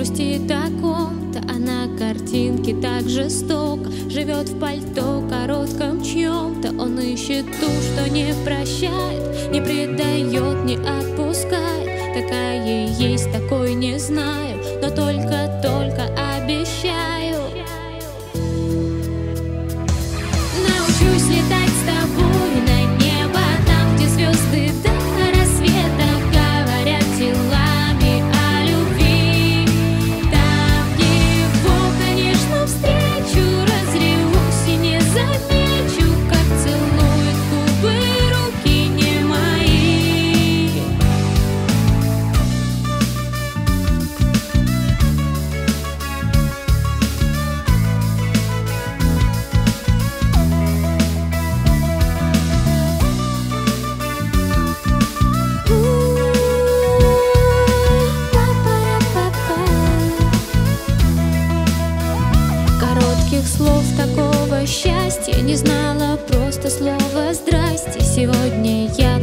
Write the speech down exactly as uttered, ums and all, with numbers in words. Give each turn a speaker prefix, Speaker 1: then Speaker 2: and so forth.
Speaker 1: грустит о ком-то, а на картинке так жестоко. Живет в пальто коротком чьем-то. Он ищет ту, что не прощает, не предает, не отпускает. Такая есть, такой не знаю, но только-только обещаю. Научусь летать с тобой на небо, там, где звезды до рассвета говорят телами о любви. Там его, конечно, встречу, разревусь и не замечу, как целует губы руки не мои. Коротких слов такого счастья не знала, просто слово «здрасте». Сегодня я